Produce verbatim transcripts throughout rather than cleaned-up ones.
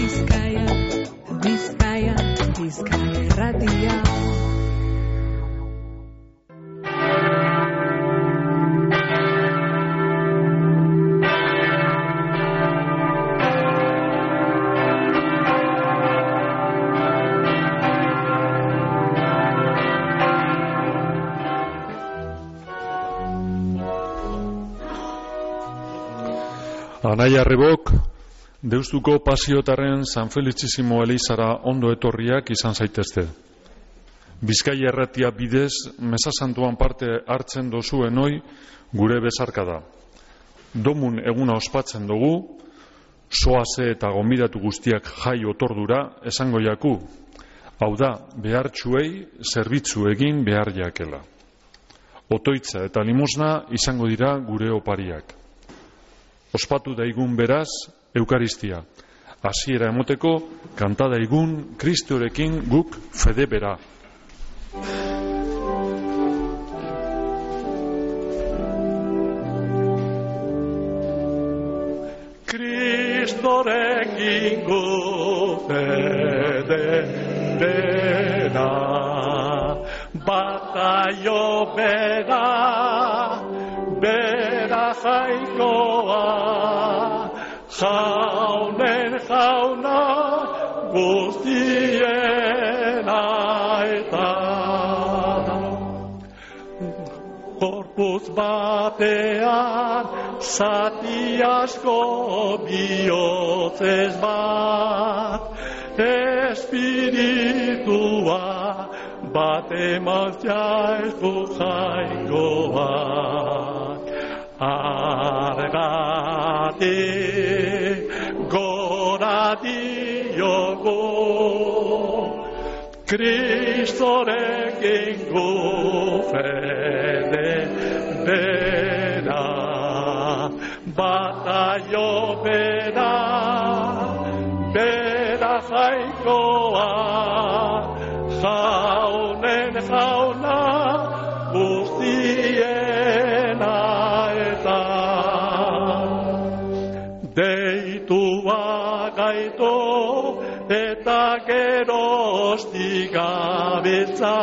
Bizkaia, Bizkaia, Bizkaia irratia. Anaia Arrebok, Deustuko Pasiotarren San Felizissimo Elizara ondo etorriak izan zaitezte. Bizkaia erratia bidez, meza santuan parte hartzen dozuen hoi gure bezarka da. Domun eguna ospatzen dugu, soaze eta gonbidatu guztiak jai otordura esango jaku. Hau da, behartsuei zerbitzu egin behar jakela. Otoitza eta limosna izango dira gure opariak. Ospatu daigun beraz, Eukaristia. Hasiera emoteko, kanta daigun Kristorekin guk fede bera. Kristorekin guk fede bera, bataio bera, bera jaikoa, jaunen jauna guztien aita. Korpuz batean zati asko bihotzez bat, espiritua bat emazia ezku jaikoak. Argatik gora diogu Kristorekin gu fede bera, bataio bera, bera jaikoa, jaunen jauna guztien aeta. Deitua gaitu eta geroztik gabetza,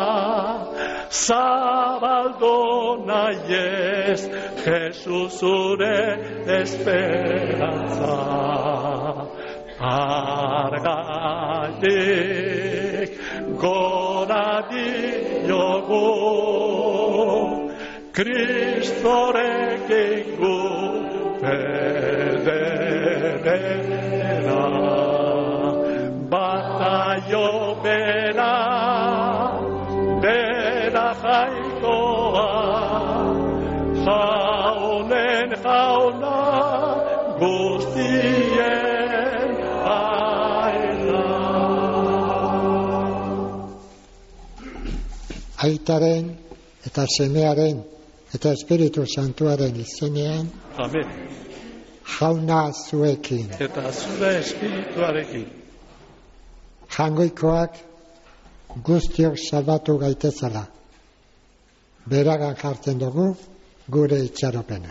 zabaldu nahiez Jesus zure esperantza. Argatik gora diogu Kristorekin gu fede bera, bataio bera, bera jaikoa, jaunen jauna guztien aita. Aitaren eta semearen eta Espiritu Santuaren izenean. Amen. Jauna zuekin. Eta zure espirituarekin. Jangoikoak guztiok salbatu gaitezala. Beragan jartzen dugu gure itxaropena.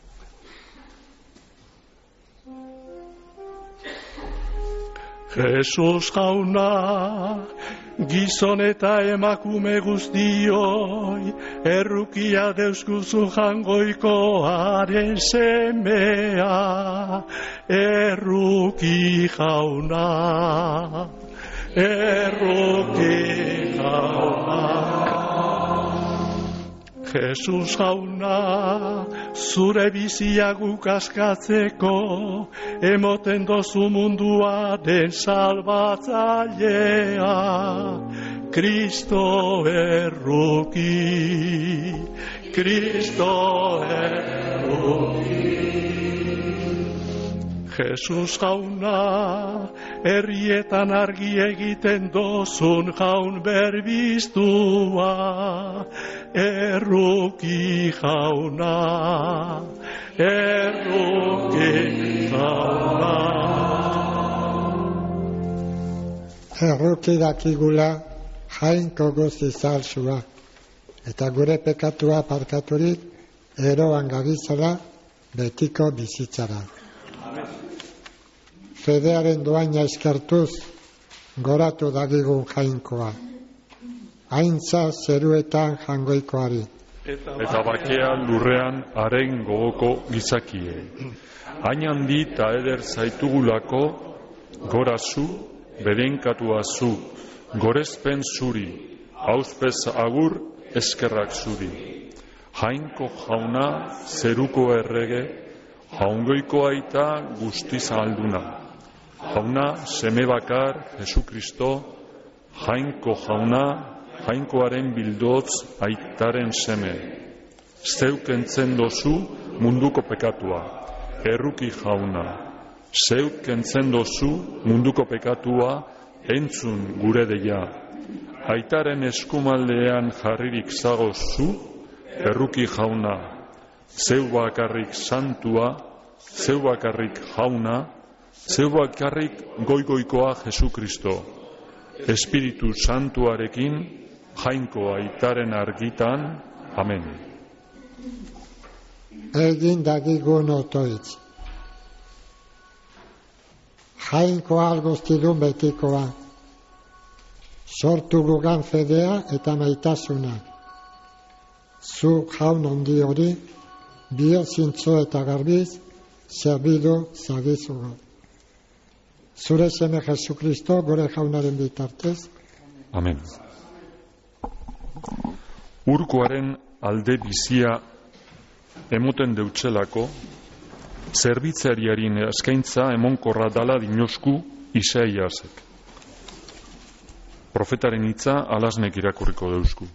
Jesus jauna, gizon eta emakume guztioi, errukia deuskuzu jangoikoaren semea, erruki jauna, erruki jauna. Jesus jauna, zure bizia guk askatzeko, emoten dozu munduaren salbatzailea, Kristo erruki, Kristo erruki. Jesus jauna, herrietan argi egiten dozun jaun berbiztua, erruki jauna, erruki jauna. Erruki dakigula jainko guzti zalzua, eta gure pekatua parkaturik eroan gabizala betiko bizitzara. fedearen doaina eskertuz, goratu dagigun jainkoa. Aintza zeruetan jangoikoari. Eta bakea lurrean haren gogoko gizakie. Hain handi eta eder zaitugulako, gora zu, berenkatua zu, gorezpen zuri, auspez agur eskerrak zuri. Jainko jauna, zeruko errege, jaungoiko aita guztiz alduna. Jauna, seme bakar, Jesu Kristo, jainko jauna, jainkoaren bildotz aitaren seme. Zeuk entzen dozu munduko pekatua, erruki jauna. Zeuk entzen dozu munduko pekatua, entzun gure deia. Aitaren eskumaldean jarririk zagozu, erruki jauna. Zeu bakarrik santua, zeu bakarrik jauna, zeu bakarrik goigoikoa Jesu Kristo. Espiritu Santuarekin, jainko aitaren argitan, amen. Egin dagigun otoitz. Jainkoa algoztidun betikoa. Sortu gugan fedea eta maitasuna. Zu jaun ondi hori, bio zintzo eta garbiz, zerbidu zagizugu. Zure seme Jesu Kristo, gore jaunaren bitartez. Amen. Urkoaren alde bizia emoten deutselako, zerbitzariarin eskaintza emonkorra dala dinosku Isaiasek. Profetaren hitza alasnek irakurriko deusku.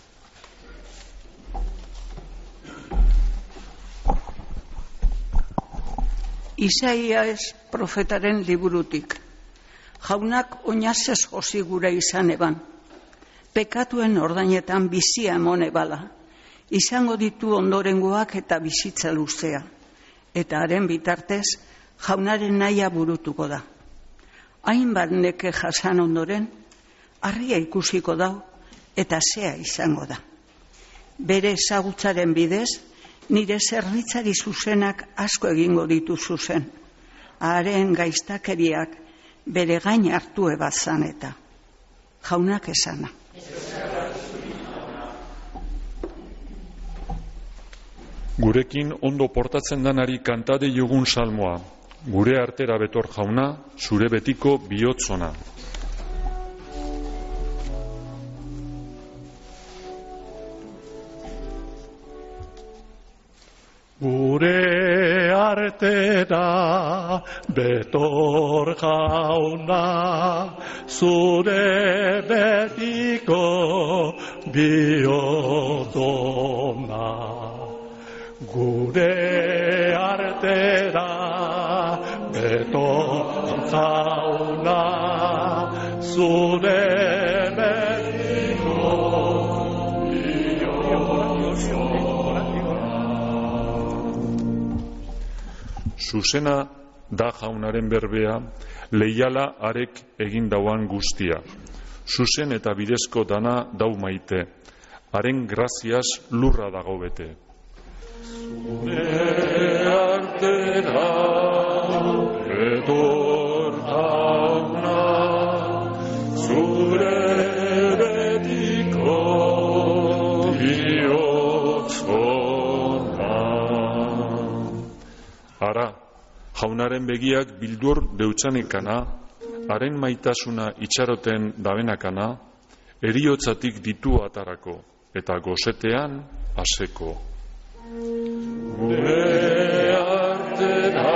Isaias profetaren liburutik. Jaunak oinazez josi gure izan eban. Pekatuen ordainetan bizia emone bala. Izango ditu ondorengoak eta bizitza luzea. Eta haren bitartez, jaunaren nahia burutuko da. Hainbat neke jasan ondoren, harria ikusiko dau eta zea izango da. Bere ezagutzaren bidez, nire zerbitzari zuzenak asko egingo ditu zuzen. Haren gaiztakeriak bere gain hartu ebatzan eta. Jaunak esana. Gurekin ondo portatzen danari kantade jogun salmoa. Gure artera betor jauna, zure betiko bihotzona. Gure artera betor jauna, zure betiko bihotzona. Gure artera betor jauna, zure betiko bihotzona. Zuzena da jaunaren berbea, leiala arek egin dauan guztia. Zuzen eta bidezko dana dau maite, haren graziaz lurra dago bete. Zure artera betor jauna, zure betiko bihotzona. Ara, jaunaren begiak bildur deutsanekana, haren maitasuna itxaroten dabenakana, eriotzatik ditu atarako, eta gozetean aseko. Gure artera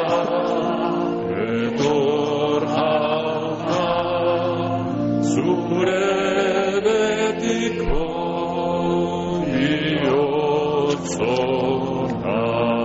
betor jauna, zure betiko bihotzona.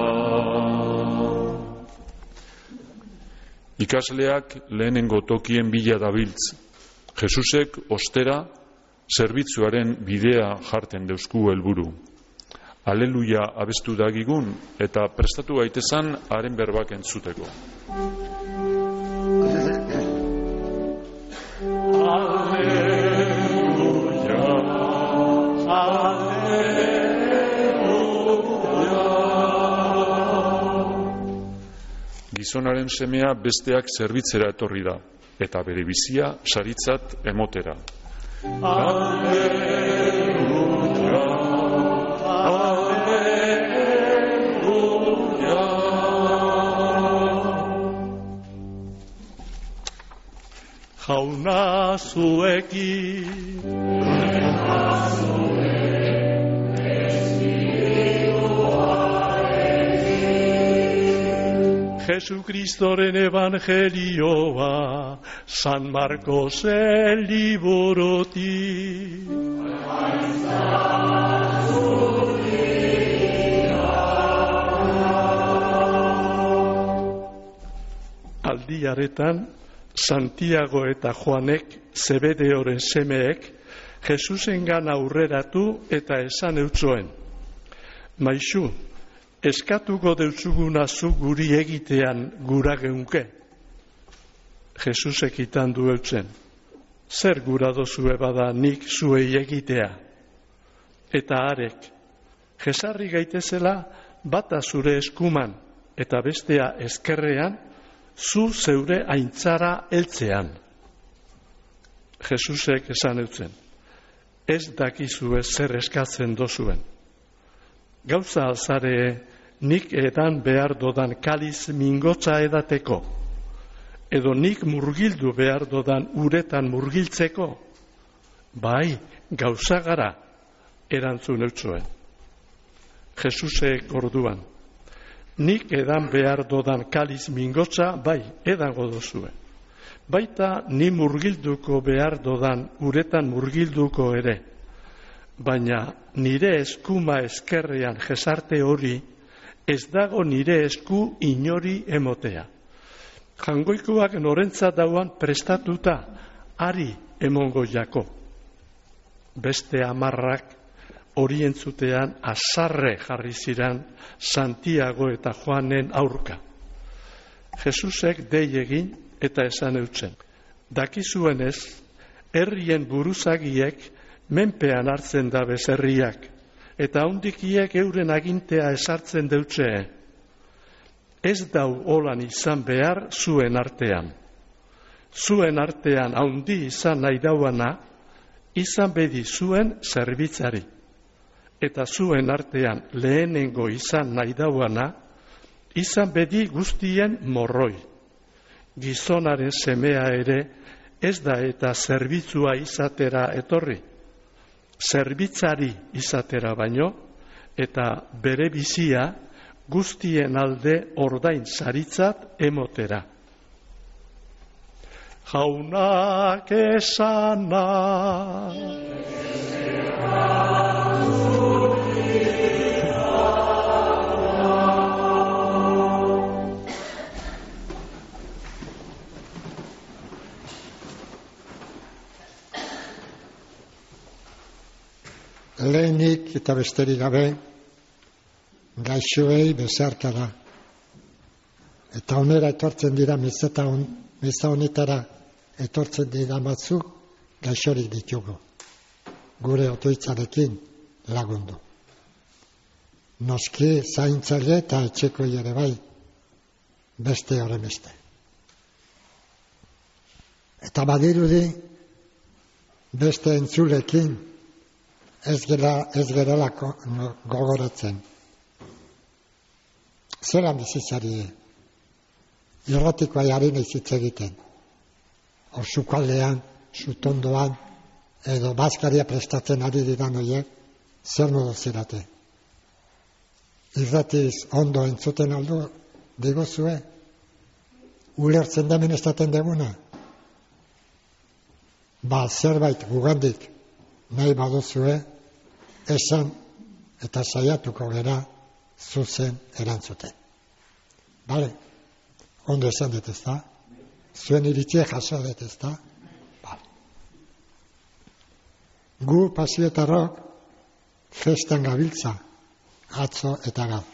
Ikasleak lehenengo tokien bila dabiltz. Jesusek ostera zerbitzuaren bidea jarten deusku helburu. Aleluia abestu dagigun eta prestatu gaitezan haren berbak entzuteko. Aleluia, aleluia. gizonaren semea besteak zerbitzera etorri da, eta bere bizia saritzat emotera. Alleluia, alleluia. Jauna zuekin, Jesucristoren evangelioa, San Marcosen liburutik. Aldiaretan, Santiago eta Joanek, Zebedeoren semeek, Jesusengan aurreratu eta esan eutzoen. Maixu, eskatuko deutzuguna zu guri egitean gura geunke. Jesusek itan du eutzen. Zer gura dozue bada nik zuei egitea. Eta arek, jesarri gaitezela bata zure eskuman eta bestea eskerrean, zu zeure aintzara heltzean. Jesusek esan eutzen. Ez dakizue zer eskatzen dozuen. Gauza alzare nik edan behar dodan kaliz mingotza edateko, edo nik murgildu behar dodan uretan murgiltzeko, bai, gauza gara, erantzun eutzoen. Jesusek orduan, nik edan behar dodan kaliz mingotza, bai, edango dozue. Baita ni murgilduko behar dodan uretan murgilduko ere, baina nire eskuma eskerrean jesarte hori ez dago nire esku inori emotea. Jangoikoak norentzat dauan prestatuta ari emongo jako. Beste amarrak hori entzutean azarre jarri ziran Santiago eta Joanen aurka. Jesusek dei egin eta esan eutzen. Dakizuenez, herrien buruzagiek menpean hartzen da bezerriak, eta hundikiek euren agintea esartzen deutze. Ez dau holan izan behar zuen artean. Zuen artean haundi izan nahi dauana, izan bedi zuen zerbitzari. Eta zuen artean lehenengo izan nahi dauana, izan bedi guztien morroi. Gizonaren semea ere ez da eta zerbitzua izatera etorri. Zerbitzari izatera baino, eta bere bizia guztien alde ordain saritzat emotera. Jaunak esana, lehenik eta besterik gabe gaixoei bezarka da. Eta onera etortzen dira mezeta on, meza honetara etortzen dira batzuk gaixorik ditugu. Gure otoitzarekin lagundu. Noski zaintzaile eta etxeko ere bai, beste horren beste. Eta badirudi beste entzulekin ez gera, ez geralako gogoratzen. Zeran bizitzari irratikoa jarri hitz egiten. Orsukaldean, sutondoan, edo bazkaria prestatzen ari diran horiek, zer modu zirate. Irratiz ondo entzuten aldu, digozue, ulertzen demen estaten deguna. Ba, zerbait gugandik nahi baduzue, esan eta saiatuko gera zuzen erantzuten. Bale? Ondo esan dut ez da? Zuen iritzie jaso dut ez da? Bale. Gu pasioetarrok festan gabiltza, atzo eta gaur.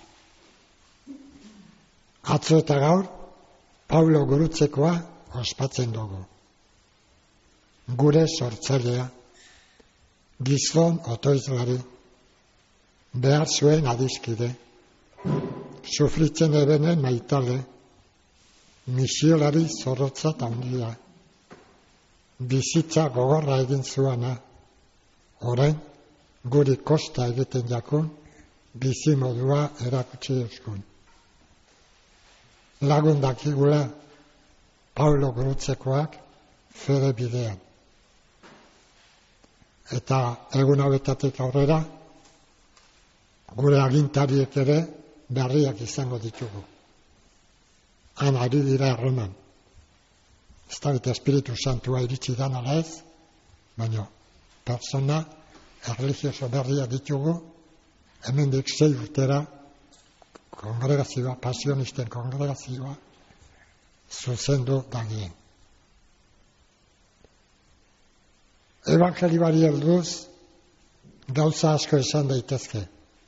Atzo eta gaur, Paulo gurutzekoa ospatzen dugu. Gure sortzailea, gizon otoizlari, behar zuen adiskide, sufritzen ebenen maitale, misiolari zorrotza eta handia. Bizitza gogorra egin zuana, orain guri kosta egiten jakun, bizi modua erakutsi euskun. Lagun dakigula Paulo Gurutzekoak fede bidean. Eta egun hauetatik aurrera, gure agintariek ere berriak izango ditugu. Han ari dira erroman. Ez da bete Espiritu Santua iritsi dan ala ez, baina persona erlijioso berriak ditugu, hemendik sei urtera kongregazioa, pasionisten kongregazioa, zuzendu dagien. Evangelibari helduz, gauza asko esan daitezke.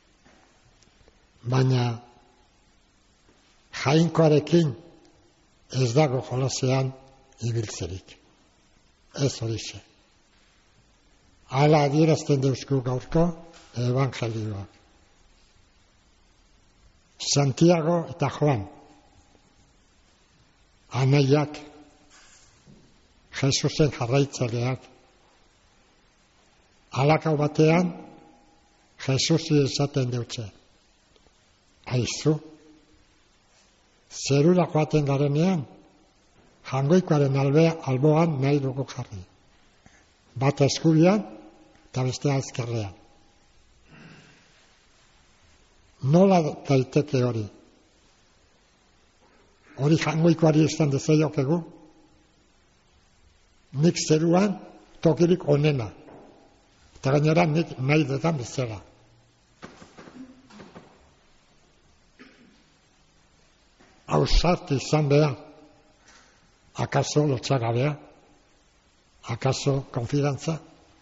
Baina jainkoarekin ez dago jolasean ibiltzerik. Ez horixe. Hala adierazten deusku gaurko evangelioak. Santiago eta Juan, anaiak, Jesusen jarraitzaileak, halakau batean, Jesusi esaten deutze. Aizu, zerura joaten garenean, jangoikoaren albea alboan nahi dugu jarri. Bat eskubian eta bestea ezkerrean. Nola daiteke hori? Hori jangoikoari izan dezaiokegu? Nik zeruan tokirik onena. Eta gainera nik nahi dudan bezala. Ausart izan behar. Akaso lotzagabea? Akaso konfidantza?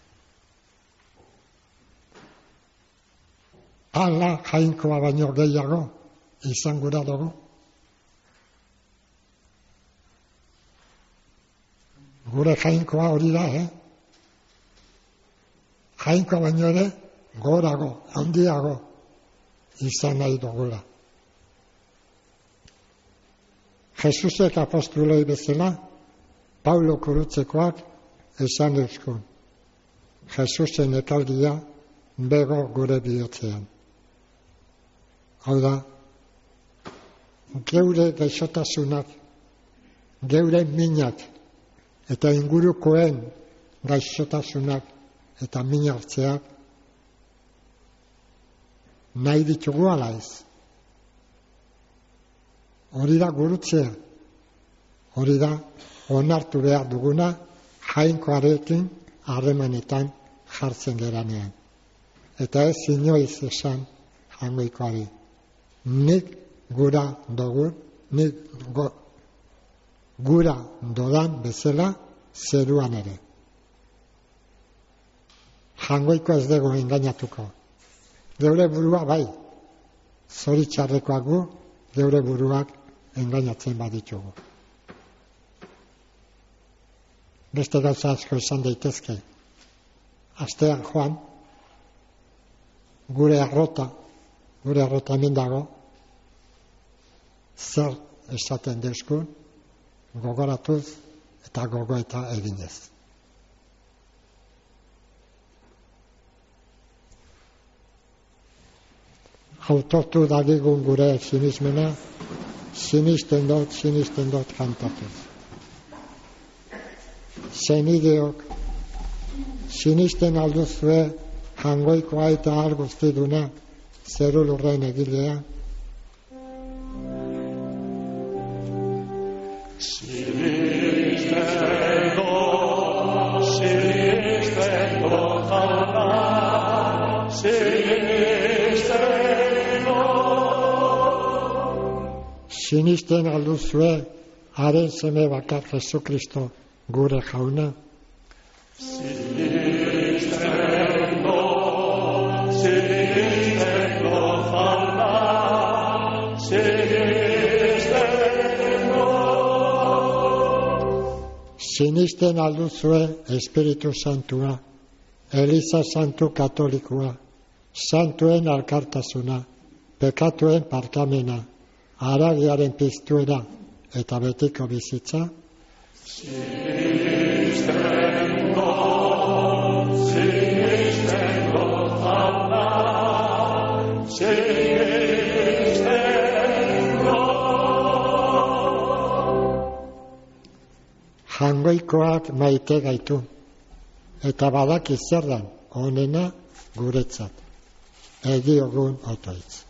Hala jainkoa baino gehiago izan gura dugu. Gure jainkoa hori da, eh? Jainkoa baino ere gorago, handiago izan nahi dugula. Jesusek apostoloi bezala, Paulo Gurutzekoak esan euskun. Jesusen ekaldia bego gure bihotzean. Hau da, geure gaixotasunak, geure minak eta ingurukoen gaixotasunak eta min hartzeak nahi ditugu ala ez. Hori da gurutzea, hori da onartu behar duguna jainkoarekin harremanetan jartzen geranean. Eta ez inoiz esan jangoikoari. Nik gura dogun, nik go, gura dodan bezala zeruan ere. Jangoiko ez dugu engainatuko. Geure burua bai, zoritxarrekoak gu, geure buruak engainatzen baditugu. Beste gauza asko esan daitezke. Astean joan, gure arrota, gure arrota hemen dago, zer esaten deuskun, gogoratuz eta gogoeta eginez. Autortu dagigun gure sinismena, sinisten dut, sinisten dut kantatuz. Zenideok, sinisten alduzue jangoikoa eta arguztiduna zeru lurren egilea. Sinisten dut, sinisten dut jauna, sinisten dut. Sinisten alduzue haren seme bakar Jesu Kristo gure jauna. Sinisten dut, sinisten dut jauna, sinisten dut. Sinisten alduzue Espiritu Santua, Eliza Santu Katolikoa, Santuen alkartasuna, pekatuen parkamena, haragiaren piztuera eta betiko bizitza. Jangoikoak maite gaitu, eta badaki zer dan onena guretzat. Egiogun Otoitz.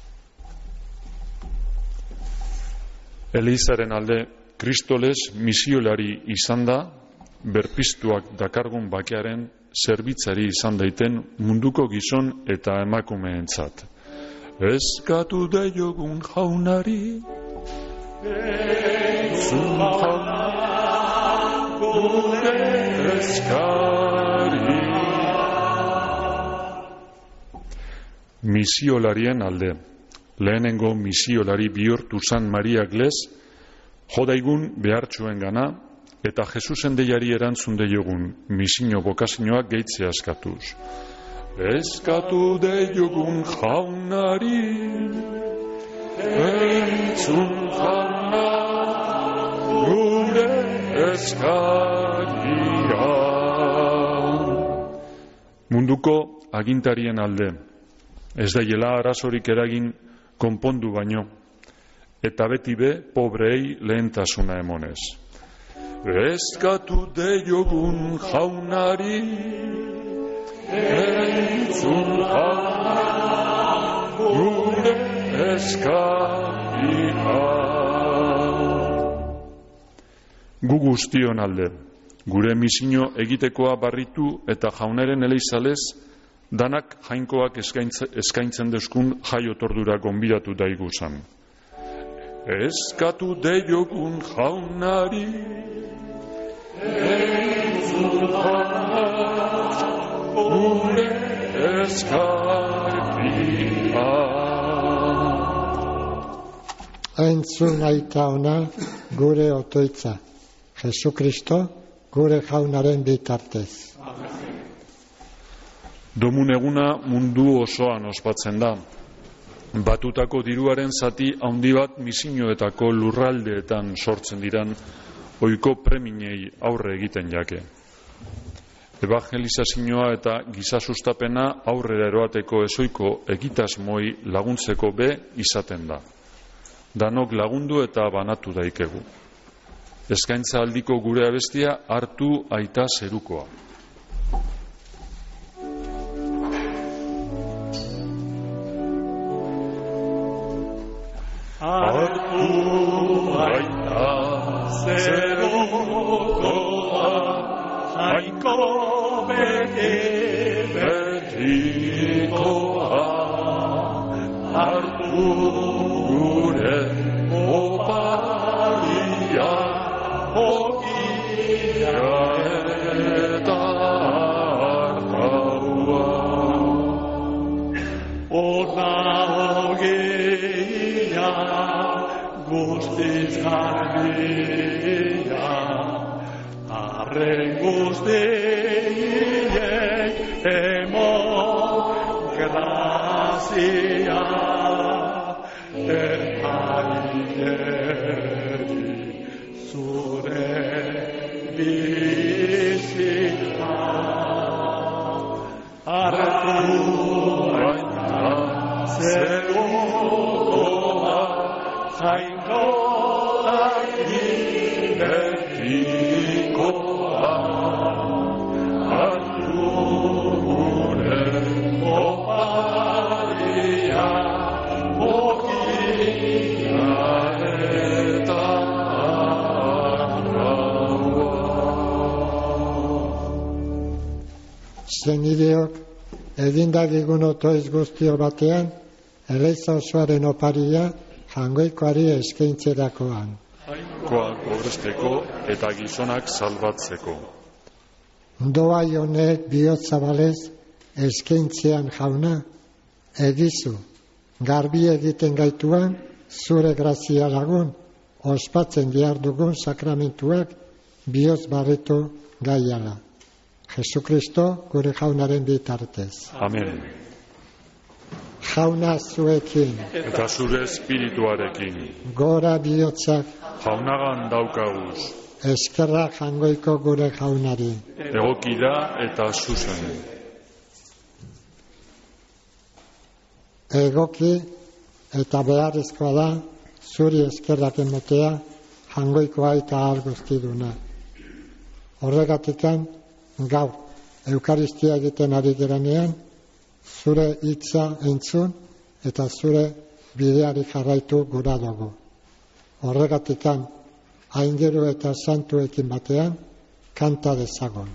Elizaren alde, Kristoles misiolari izan da, berpiztuak dakargun bakearen zerbitzari izan daiten munduko gizon eta emakumeentzat. Eskatu deiogun jaunari, entzun jaunari, gure eskari. Misiolarien alde, lehenengo misiolari bihurtu zan Maria Gles, jodaigun behartxuen gana, eta Jesusen deiari erantzun deiogun misio bokazioak gehitzea eskatuz. Eskatu deiogun jaunari, entzun jaunari, gure eskaria. Munduko agintarien alde, ez daiela arazorik eragin konpondu baino, eta beti be pobreei lehentasuna emonez. Eskatu deiogun jaunari, entzun jaunari, gure eskaria. Gu guztion alde, gure misio egitekoa barritu eta jaunaren eleizalez, danak jainkoak eskaintzen deskun jaiotordura gonbidatu daiguzan. Eskatu deiogun jaunari, entzun jaunari, gure eskaria. Entzun aita ona gure Otoitza, Jesukristo gure jaunaren bitartez. Domun eguna mundu osoan ospatzen da. Batutako diruaren zati handi bat misioetako lurraldeetan sortzen diran ohiko preminei aurre egiten jake. Evangelizazioa eta giza sustapena aurrera eroateko ezoiko egitasmoi laguntzeko be izaten da. Danok lagundu eta banatu daikegu. Eskaintza aldiko gure abestia hartu aita zerukoa. Hartu aita zerukoa, jainko beti betikoa. Hartu gure oparia, okia eta hartaua. Ona ogia, guztiz garbia, arren guztiei emon grazia, eta ineri zure bizitza. Hartu aita zerukoa, jainko betikoa. Hartu gure oparia, okia eta hartaua. Zenideok, egindagigun Otoitz guztio batean, eleiza osoaren oparia jangoikoari eskaintzerakoan. Jainkoak obresteko eta gizonak salbatzeko. Doai honek bihotzabalez eskaintzean jauna, egizu, garbi egiten gaituan, zure grazia lagun, ospatzen behar dugun sakramentuak bihotz barretu gaiala. Jesukristo gure jaunaren bitartez. Amen. Jauna zuekin, eta zure espirituarekin. gora bihotzak, Jaunagan daukaguz, eskerrak jangoiko gure jaunari. egoki da eta zuzen. Egoki eta beharrezkoa da zuri eskerrak emotea jangoikoa eta ahal guztiduna. Horregatikan gaur Eukaristia egiten ari geranean zure hitza entzun eta zure bideari jarraitu gura dugu. Horregatikan aingeru eta santuekin batean kanta dezagon.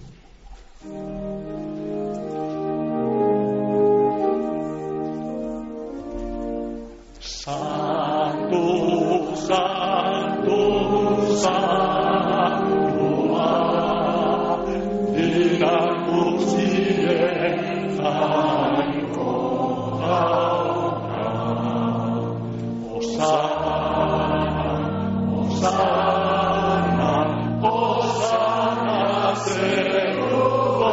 Santo, santo, santua, irakurtzien jainko gauna. Osana, osana, osana zeruko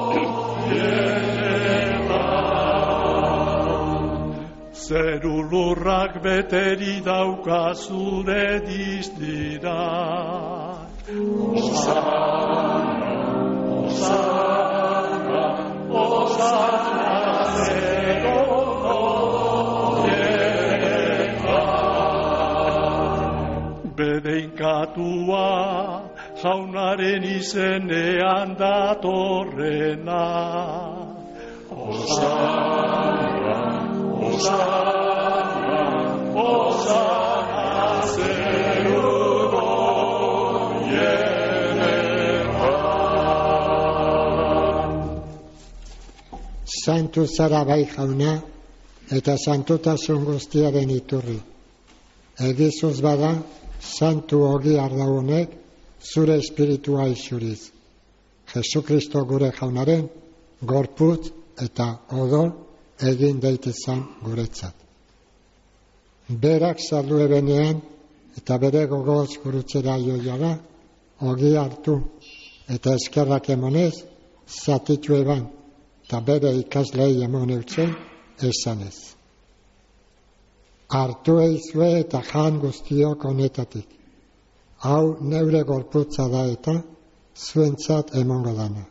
zeru lurrak beteri dauka zure diztirak. Osana, osana, osana zeruko jerak. Bedeinkatua jaunaren izenean datorrena. Osana, Osana, Osana zeruko jerak. Santu zara bai jauna eta santutasun guztiaren iturri. Egizuz bada, santu ogi ardaunek zure espiritua isuriz. Jesukristo gure jaunaren gorputz eta odol egin daitezan guretzat. Berak saldu ebenean eta bere gogoz gurutzera joiara, ogi hartu eta eskerrak emonez, zatitu eban eta bere ikaslei emon eutzen esanez. Hartu eizue eta jan guztiok honetatik. Hau neure gorputza da eta zuentzat emongo dana.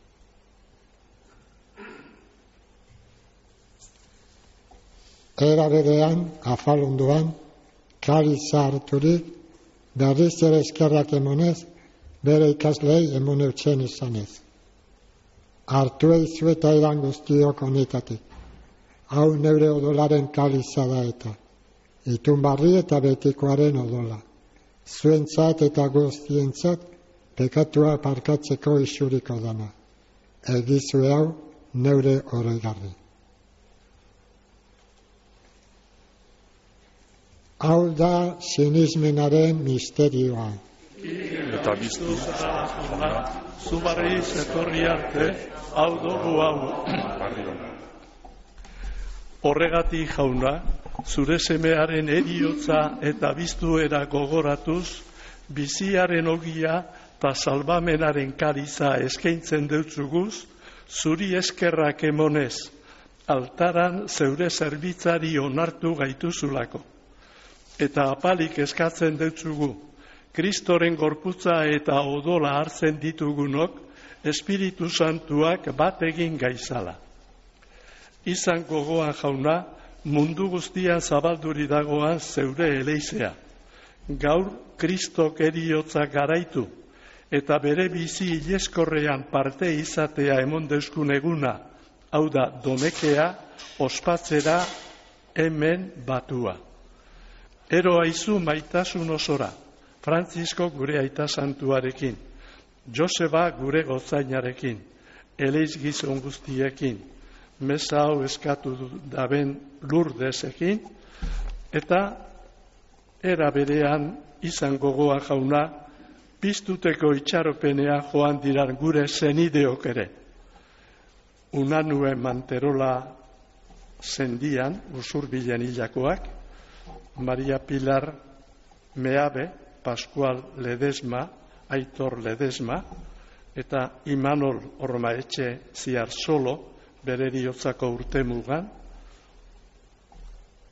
Era berean, afalunduan, kaliza harturik, berriz ere eskerrak emonez, bere ikaslei emon eutzen izanez. Hartu eizu eta eran guztiok honetatik. Hau neure odolaren kaliza da eta, itun barri eta betikoaren odola. Zuentzat eta guztientzat, pekatua parkatzeko isuriko dana. Egizue hau neure oroigarri. Hau da sinismenaren misterioa. Eta biztu, Zubarriz etorri arte, hau dugu hau. Horregatik jauna, zure semearen eriotza eta biztuera gogoratuz, biziaren ogia eta salbamenaren kaliza eskaintzen deutzuguz, zuri eskerrak emonez, altaran zeure zerbitzari onartu gaituzulako. Eta apalik eskatzen deutzugu, Kristoren gorputza eta odola hartzen ditugunok, Espiritu Santuak bat egin gaizala. Izan gogoan jauna, mundu guztian zabalduri dagoan zeure eleizea. Gaur Kristok eriotza garaitu, eta bere bizi ileskorrean parte izatea emon deuskun eguna, hau da donekea, ospatzera hemen batua. Ero aizu maitasun osora, Frantzisko gure aita santuarekin, Joseba gure gotzainarekin, eleiz gizon guztiekin, meza hau eskatu daben Lurdesekin, eta era berean izan gogoa jauna, piztuteko itxaropenea joan diran gure zenideok ere. Unanue Manterola zendian, usurbilen hilakoak, Maria Pilar Meabe, Pascual Ledesma, Aitor Ledesma, eta Imanol Ormaetxe Ziar Solo, bere eriotzako urtemugan,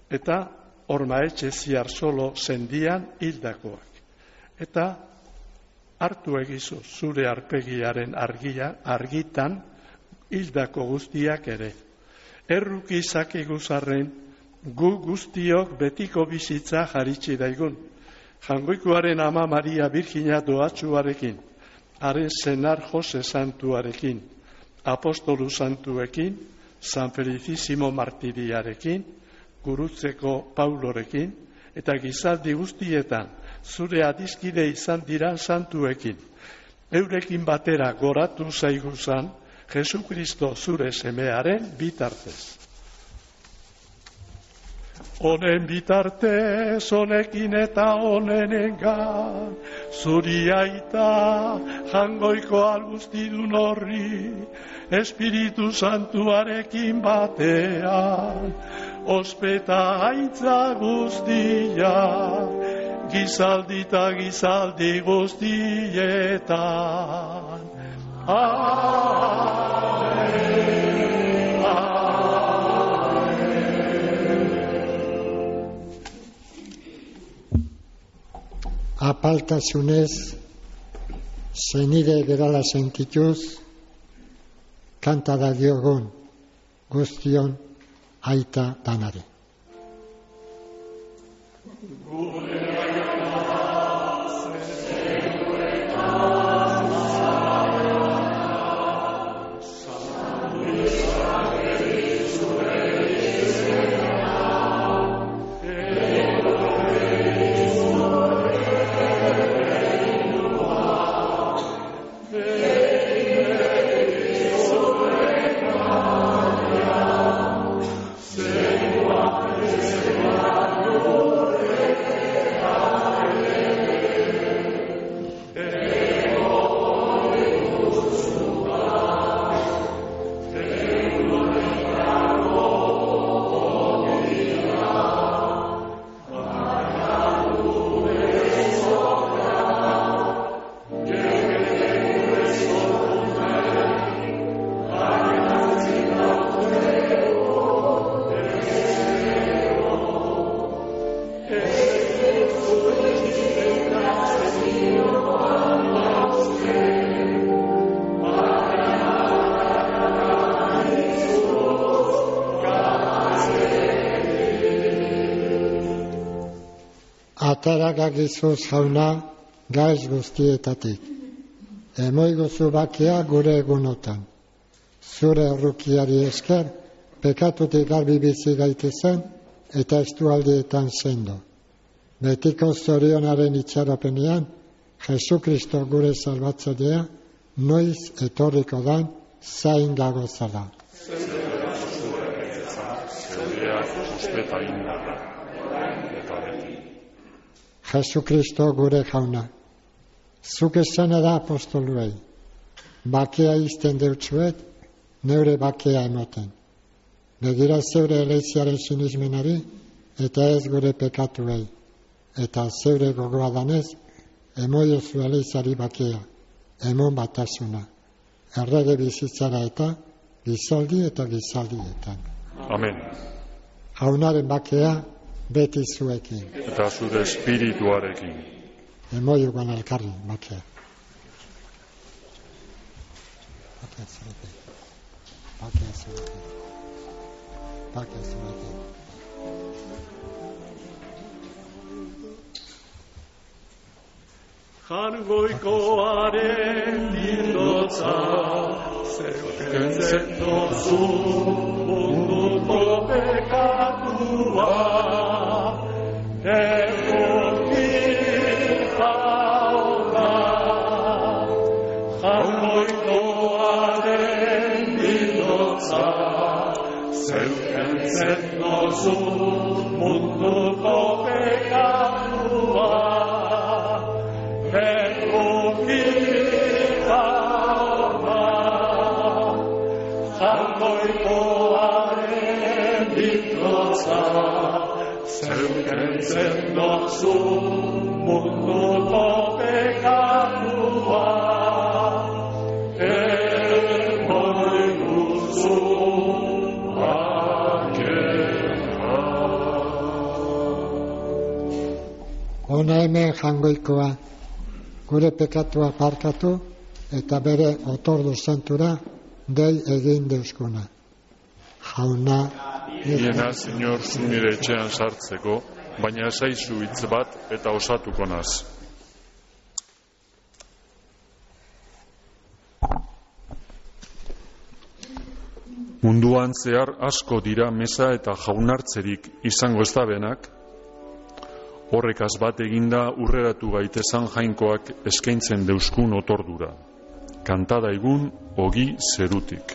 eta Ormaetxe Ziarzolo zendian hildakoak. Eta hartu egizu zure arpegiaren argia, argitan hildako guztiak ere. Erruki izakiguzarren gu guztiok betiko bizitza jaritsi daigun. Jangoikoaren ama Maria Virgina doatsuarekin, haren senar Jose Santuarekin, apostolu santuekin, San Felicissimo Martiriarekin, Gurutzeko Paulorekin, eta gizaldi guztietan zure adiskide izan diran santuekin. Eurekin batera goratu zaiguzan, Jesukristo zure semearen bitartez. Honen bitartez, honekin eta honenengan, zuri aita, jangoiko alguztidun horri, Espiritu Santuarekin batean, ospeta aitza guztia, gizaldi eta gizaldi guztietan. Amen. Apaltasunez, zenide gerala sentituz, kanta da diogun guztion aita danari. Ataragagizuz jauna gaiz guztietatik. Emoiguzu bakia gure egunotan. Zure errukiari esker, pekatutik garbi bizi gaitezen eta estualdietan sendo. Betiko zorionaren itxaropenean, Jesukristo gure salbatzailea, noiz etorriko dan zain gagozala. Zeudeak ospeta indarra, eta beti. Jesukristo gure jauna, zuk esan da apostoluei, bakea izten deutsuet, neure bakea emoten. Begira zeure eleiziaren sinismenari, eta ez gure pekatuei, eta zeure gogoa danez, emoiozu eleizari bakea, emon batasuna, errege bizitzara eta gizaldi eta gizaldietan. Amen. Jaunaren bakea, beti zuekin. Eta zure espirituarekin. Emoiugan elkarri, bakea. Bakea zuekin. Bakea zuekin. Bakea zuekin. Jangoikoaren bildotza, zeukentzen dozu, munduko pekatua, errokita ona. Jangoikoaren bildotza, zeukentzen dozu, munduko pekatua, errokita ona. Jangoikoaren bildotza, zeukentzen dozu munduko pekatua, emoiguzu bakea. hemen jangoikoa, gure pekatua parkatu eta bere otordu zentura dei egin deuskuna. Jauna, Iena, Señor, zu nire etxean sartzeko, baina esaizu hitz bat eta osatuko naz. Munduan zehar asko dira meza eta jaunartzerik izango ez dabenak, horrekaz bat eginda urreratu gaitezan jainkoak eskaintzen deuskun otordura. Kantada egun ogi zerutik.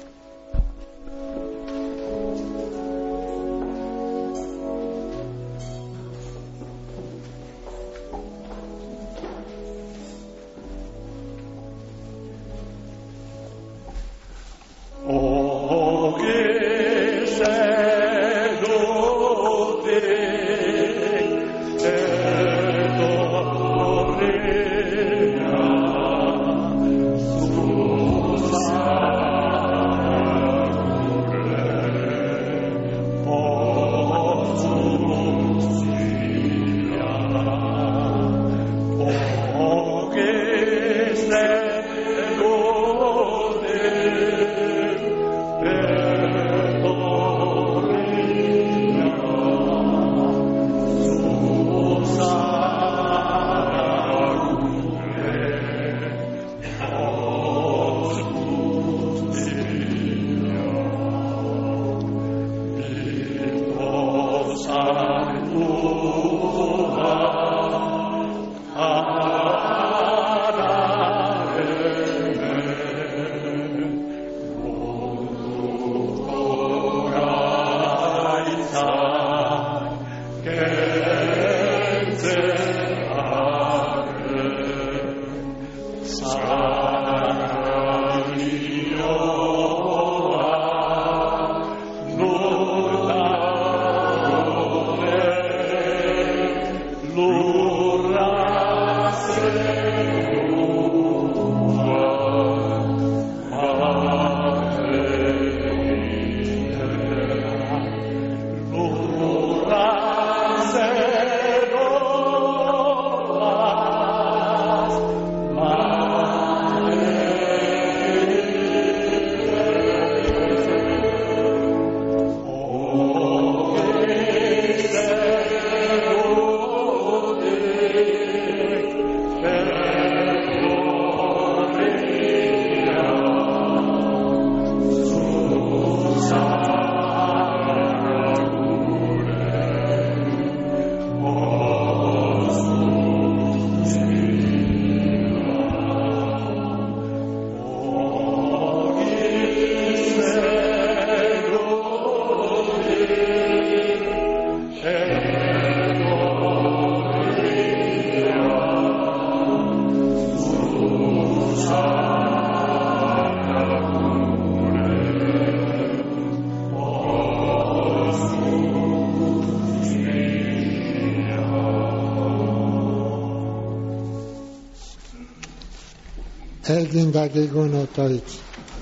egin dakigun otoitz.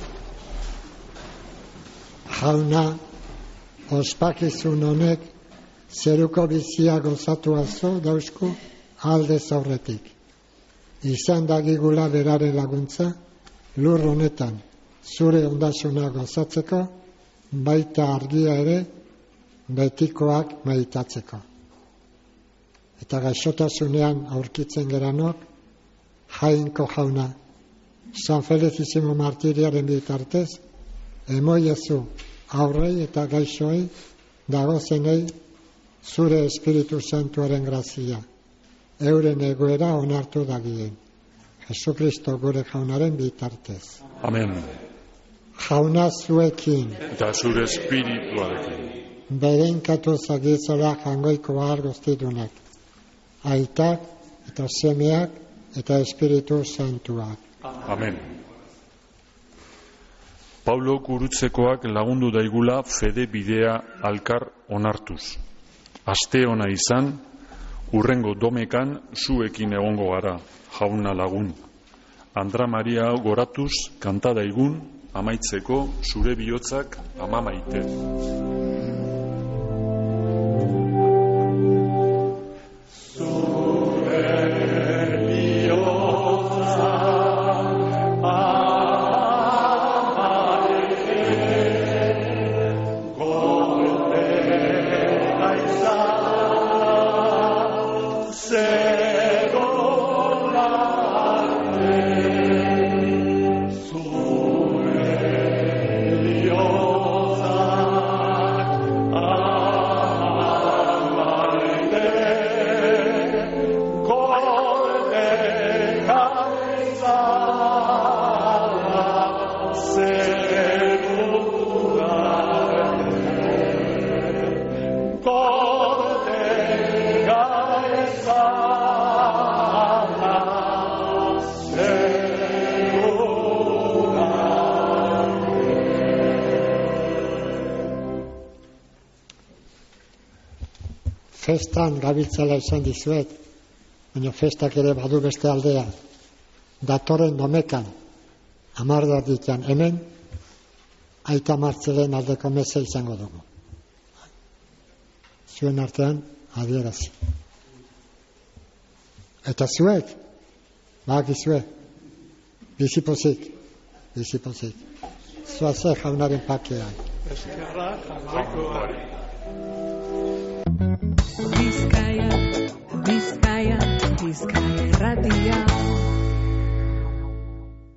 Jauna, ospakizun honek zeruko bizia gozatu azo dauzku aldez aurretik. Izan dakigula beraren laguntza, lur honetan zure ondasuna gozatzeko, baita argia ere betikoak maitatzeko. Eta gaixotasunean aurkitzen geranok, jainko jauna, San Felicissimo martiriaren bitartez, emoiezu aurrei eta gaixoei dagozenei zure Espiritu Santuaren grazia, euren egoera onartu dagien. Jesukristo gure jaunaren bitartez. Amen. Jauna zuekin, Eta zure espirituarekin. berenkatu zagizola jangoiko bahar guztidunak, aitak eta semeak eta Espiritu Santuak. Amen. Paulo Gurutzekoak lagundu daigula fede bidea alkar onartuz. Aste ona izan, urrengo domekan zuekin egongo gara, jauna lagun. Andra Maria goratuz kanta daigun, amaitzeko zure bihotzak ama maite. Zure Festan gabiltzala izan dizuet, baina festak ere badu beste aldea. Datorren domekan, amardar ditan hemen, aita martzelen aldeko meza izango dugu. Zuen artean, adierazi. Eta zuek, bakizue, bizipozik, bizipozik. Zuaze jaunaren pakean. Eskerra jaungoikoari. Bizkaia, Bizkaia, Bizkaia irratia.